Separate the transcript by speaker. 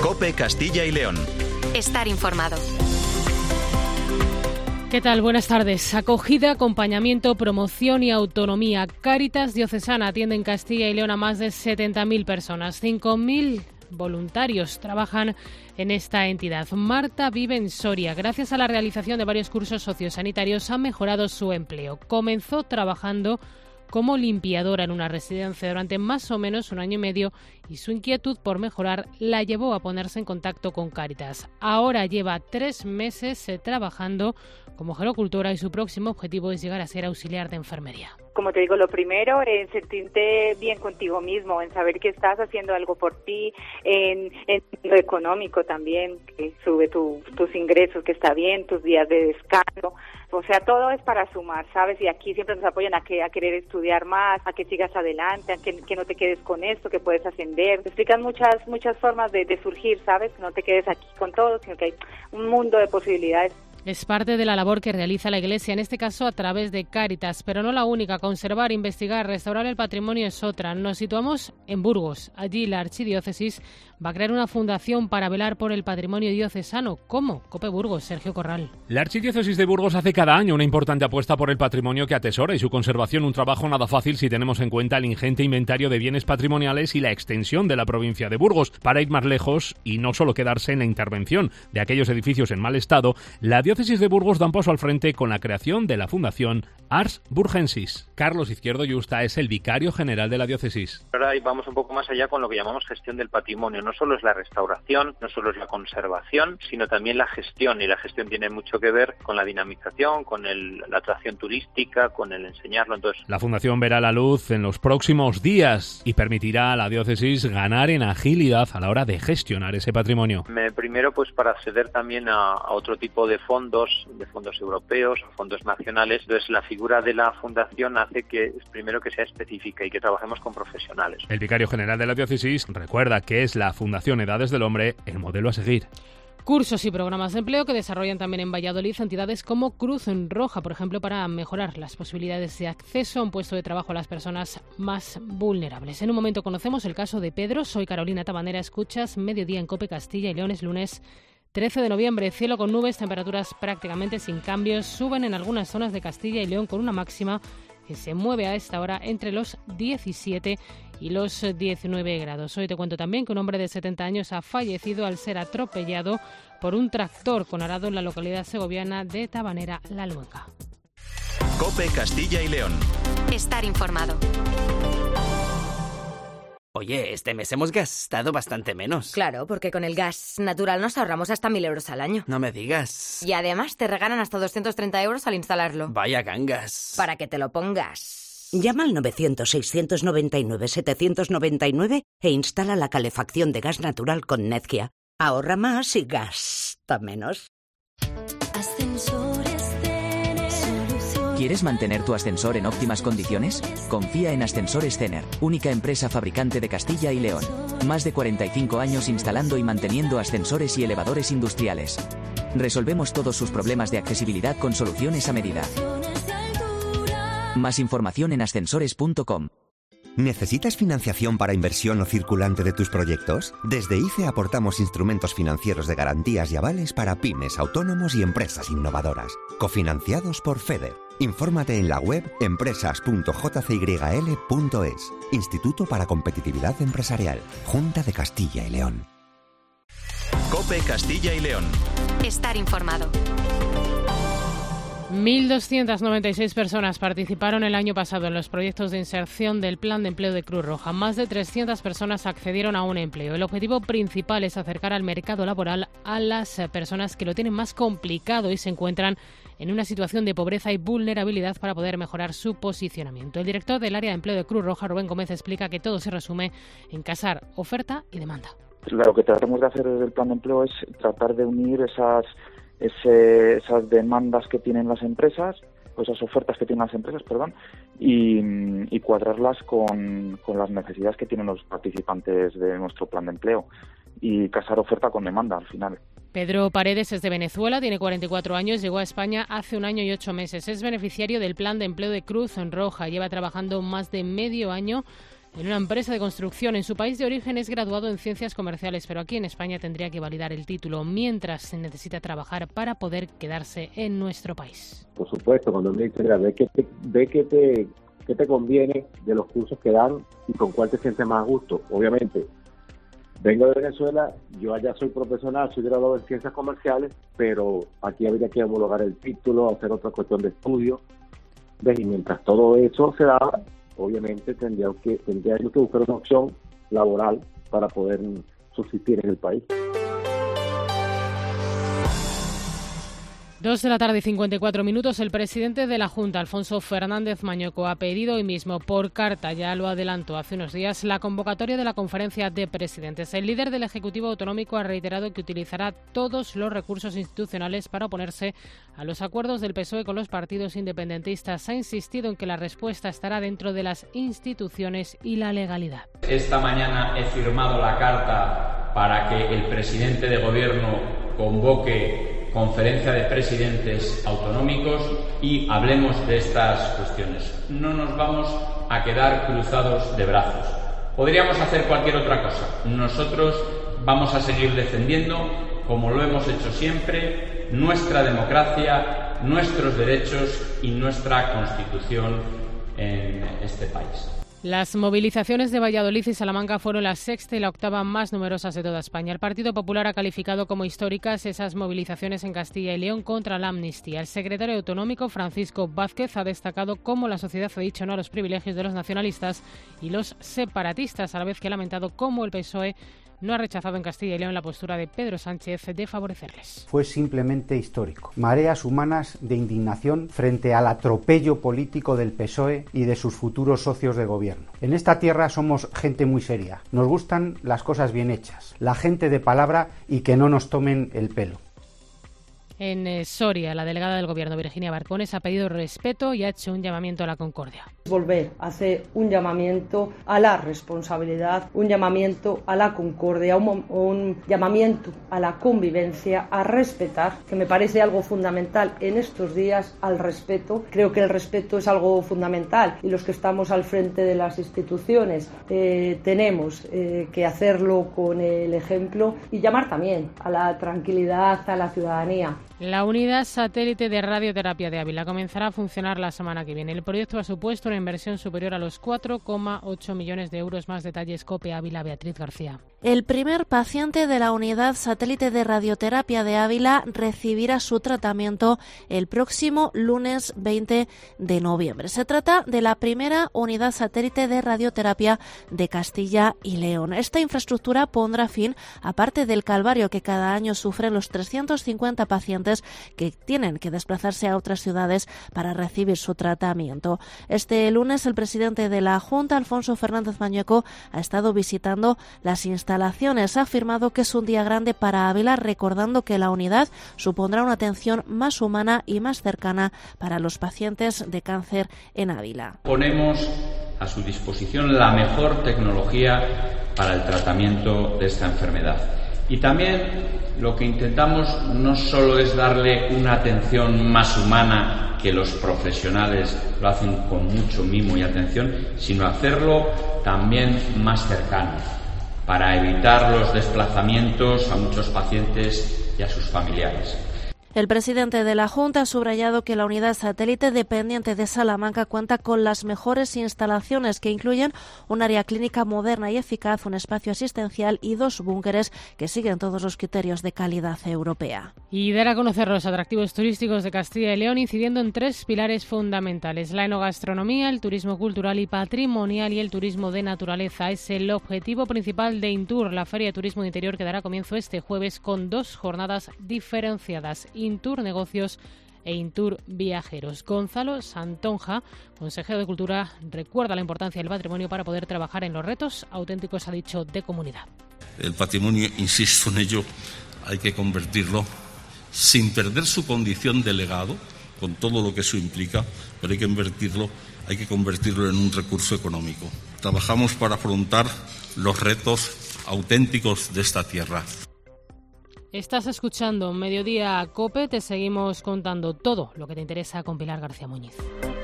Speaker 1: COPE Castilla y León.
Speaker 2: Estar informado.
Speaker 3: ¿Qué tal? Buenas tardes. Acogida, acompañamiento, promoción y autonomía. Cáritas Diocesana atiende en Castilla y León a más de 70.000 personas. 5.000 voluntarios trabajan en esta entidad. Marta vive en Soria. Gracias a la realización de varios cursos sociosanitarios ha mejorado su empleo. Comenzó trabajando como limpiadora en una residencia durante más o menos 1 año y medio y su inquietud por mejorar la llevó a ponerse en contacto con Cáritas. Ahora lleva 3 meses trabajando como gerocultora y su próximo objetivo es llegar a ser auxiliar de enfermería.
Speaker 4: Como te digo, lo primero es sentirte bien contigo mismo, en saber que estás haciendo algo por ti, en lo económico también, que sube tus ingresos, que está bien, tus días de descanso. O sea, todo es para sumar, ¿sabes? Y aquí siempre nos apoyan a querer estudiar más, a que sigas adelante, a que no te quedes con esto, que puedes ascender. Te explican muchas formas de surgir, ¿sabes? Que no te quedes aquí con todo, sino que hay un mundo de posibilidades.
Speaker 3: Es parte de la labor que realiza la Iglesia, en este caso a través de Cáritas, pero no la única. Conservar, investigar, restaurar el patrimonio es otra. Nos situamos en Burgos. Allí la Archidiócesis va a crear una fundación para velar por el patrimonio diocesano. ¿Cómo? COPE Burgos, Sergio Corral.
Speaker 5: La Archidiócesis de Burgos hace cada año una importante apuesta por el patrimonio que atesora y su conservación, un trabajo nada fácil si tenemos en cuenta el ingente inventario de bienes patrimoniales y la extensión de la provincia de Burgos. Para ir más lejos y no solo quedarse en la intervención de aquellos edificios en mal estado, la Diócesis de Burgos da un paso al frente con la creación de la Fundación Ars Burgensis. Carlos Izquierdo Yusta es el vicario general de la diócesis.
Speaker 6: Ahora vamos un poco más allá con lo que llamamos gestión del patrimonio. No solo es la restauración, no solo es la conservación, sino también la gestión. Y la gestión tiene mucho que ver con la dinamización, con la atracción turística, con el enseñarlo. Entonces,
Speaker 5: la Fundación verá la luz en los próximos días y permitirá a la diócesis ganar en agilidad a la hora de gestionar ese patrimonio.
Speaker 6: Primero, pues para acceder también a otro tipo de fondos europeos o fondos nacionales. Entonces, la figura de la fundación hace que primero que sea específica y que trabajemos con profesionales.
Speaker 5: El vicario general de la diócesis recuerda que es la Fundación Edades del Hombre el modelo a seguir.
Speaker 3: Cursos y programas de empleo que desarrollan también en Valladolid entidades como Cruz Roja, por ejemplo, para mejorar las posibilidades de acceso a un puesto de trabajo a las personas más vulnerables. En un momento conocemos el caso de Pedro. Soy Carolina Tabanera. Escuchas Mediodía en COPE Castilla y León. Es lunes 13 de noviembre, cielo con nubes, temperaturas prácticamente sin cambios, suben en algunas zonas de Castilla y León con una máxima que se mueve a esta hora entre los 17 y los 19 grados. Hoy te cuento también que un hombre de 70 años ha fallecido al ser atropellado por un tractor con arado en la localidad segoviana de Tabanera, La Luenga.
Speaker 1: COPE Castilla y León.
Speaker 2: Estar informado.
Speaker 7: Oye, este mes hemos gastado bastante menos.
Speaker 8: Claro, porque con el gas natural nos ahorramos hasta 1.000 euros al año.
Speaker 7: No me digas.
Speaker 8: Y además te regalan hasta 230 euros al instalarlo.
Speaker 7: Vaya gangas.
Speaker 8: Para que te lo pongas.
Speaker 9: Llama al 900-699-799 e instala la calefacción de gas natural con Netgia. Ahorra más y gasta menos.
Speaker 10: ¿Quieres mantener tu ascensor en óptimas condiciones? Confía en Ascensores Cener, única empresa fabricante de Castilla y León. Más de 45 años instalando y manteniendo ascensores y elevadores industriales. Resolvemos todos sus problemas de accesibilidad con soluciones a medida. Más información en ascensores.com.
Speaker 11: ¿Necesitas financiación para inversión o circulante de tus proyectos? Desde ICE aportamos instrumentos financieros de garantías y avales para pymes, autónomos y empresas innovadoras. Cofinanciados por FEDER. Infórmate en la web empresas.jcyl.es. Instituto para Competitividad Empresarial. Junta de Castilla y León.
Speaker 1: COPE Castilla y León.
Speaker 2: Estar informado.
Speaker 3: 1.296 personas participaron el año pasado en los proyectos de inserción del Plan de Empleo de Cruz Roja. Más de 300 personas accedieron a un empleo. El objetivo principal es acercar al mercado laboral a las personas que lo tienen más complicado y se encuentran en una situación de pobreza y vulnerabilidad para poder mejorar su posicionamiento. El director del área de empleo de Cruz Roja, Rubén Gómez, explica que todo se resume en casar oferta y demanda.
Speaker 12: Lo que tratamos de hacer desde el Plan de Empleo es tratar de unir esas demandas que tienen las empresas, o esas ofertas que tienen las empresas, y cuadrarlas con las necesidades que tienen los participantes de nuestro plan de empleo y casar oferta con demanda al final.
Speaker 3: Pedro Paredes es de Venezuela, tiene 44 años, llegó a España hace 1 año y 8 meses. Es beneficiario del Plan de Empleo de Cruz Roja, lleva trabajando más de medio año en una empresa de construcción. En su país de origen es graduado en Ciencias Comerciales, pero aquí en España tendría que validar el título mientras se necesita trabajar para poder quedarse en nuestro país.
Speaker 13: Por supuesto, cuando me dice, mira, ve qué te conviene de los cursos que dan y con cuál te sientes más a gusto. Obviamente, vengo de Venezuela, yo allá soy profesional, soy graduado en Ciencias Comerciales, pero aquí habría que homologar el título, hacer otra cuestión de estudio. Y mientras todo eso se da, obviamente tendría que buscar una opción laboral para poder subsistir en el país.
Speaker 3: 2:54 p.m. El presidente de la Junta, Alfonso Fernández Mañueco, ha pedido hoy mismo por carta, ya lo adelantó hace unos días, la convocatoria de la conferencia de presidentes. El líder del Ejecutivo Autonómico ha reiterado que utilizará todos los recursos institucionales para oponerse a los acuerdos del PSOE con los partidos independentistas. Ha insistido en que la respuesta estará dentro de las instituciones y la legalidad.
Speaker 14: Esta mañana he firmado la carta para que el presidente de Gobierno convoque conferencia de presidentes autonómicos y hablemos de estas cuestiones. No nos vamos a quedar cruzados de brazos. Podríamos hacer cualquier otra cosa. Nosotros vamos a seguir defendiendo, como lo hemos hecho siempre, nuestra democracia, nuestros derechos y nuestra Constitución en este país.
Speaker 3: Las movilizaciones de Valladolid y Salamanca fueron la sexta y la octava más numerosas de toda España. El Partido Popular ha calificado como históricas esas movilizaciones en Castilla y León contra la amnistía. El secretario autonómico, Francisco Vázquez, ha destacado cómo la sociedad ha dicho no a los privilegios de los nacionalistas y los separatistas, a la vez que ha lamentado cómo el PSOE no ha rechazado en Castilla y León la postura de Pedro Sánchez de favorecerles.
Speaker 15: Fue simplemente histórico. Mareas humanas de indignación frente al atropello político del PSOE y de sus futuros socios de gobierno. En esta tierra somos gente muy seria. Nos gustan las cosas bien hechas, la gente de palabra y que no nos tomen el pelo.
Speaker 3: En Soria, la delegada del Gobierno, Virginia Barcones, ha pedido respeto y ha hecho un llamamiento a la concordia.
Speaker 16: Volver a hacer un llamamiento a la responsabilidad, un llamamiento a la concordia, un llamamiento a la convivencia, a respetar, que me parece algo fundamental en estos días, al respeto. Creo que el respeto es algo fundamental y los que estamos al frente de las instituciones tenemos que hacerlo con el ejemplo y llamar también a la tranquilidad, a la ciudadanía.
Speaker 3: La unidad satélite de radioterapia de Ávila comenzará a funcionar la semana que viene. El proyecto ha supuesto una inversión superior a los 4,8 millones de euros. Más detalles, COPE Ávila, Beatriz García.
Speaker 17: El primer paciente de la unidad satélite de radioterapia de Ávila recibirá su tratamiento el próximo lunes 20 de noviembre. Se trata de la primera unidad satélite de radioterapia de Castilla y León. Esta infraestructura pondrá fin, aparte del calvario que cada año sufren los 350 pacientes que tienen que desplazarse a otras ciudades para recibir su tratamiento. Este lunes el presidente de la Junta, Alfonso Fernández Mañueco, ha estado visitando las instalaciones. Ha afirmado que es un día grande para Ávila, recordando que la unidad supondrá una atención más humana y más cercana para los pacientes de cáncer en Ávila.
Speaker 14: Ponemos a su disposición la mejor tecnología para el tratamiento de esta enfermedad. Y también lo que intentamos no solo es darle una atención más humana, que los profesionales lo hacen con mucho mimo y atención, sino hacerlo también más cercano, para evitar los desplazamientos a muchos pacientes y a sus familiares.
Speaker 17: El presidente de la Junta ha subrayado que la unidad satélite dependiente de Salamanca cuenta con las mejores instalaciones que incluyen un área clínica moderna y eficaz, un espacio asistencial y 2 búnkeres que siguen todos los criterios de calidad europea.
Speaker 3: Y dar a conocer los atractivos turísticos de Castilla y León, incidiendo en 3 pilares fundamentales: la enogastronomía, el turismo cultural y patrimonial y el turismo de naturaleza. Es el objetivo principal de Intur, la Feria de Turismo de Interior, que dará comienzo este jueves con 2 jornadas diferenciadas: Intur Negocios e Intur Viajeros. Gonzalo Santonja, consejero de Cultura, recuerda la importancia del patrimonio para poder trabajar en los retos auténticos, ha dicho, de comunidad.
Speaker 18: El patrimonio, insisto en ello, hay que convertirlo sin perder su condición de legado, con todo lo que eso implica, pero hay que convertirlo en un recurso económico. Trabajamos para afrontar los retos auténticos de esta tierra.
Speaker 3: Estás escuchando Mediodía COPE, te seguimos contando todo lo que te interesa con Pilar García Muñiz.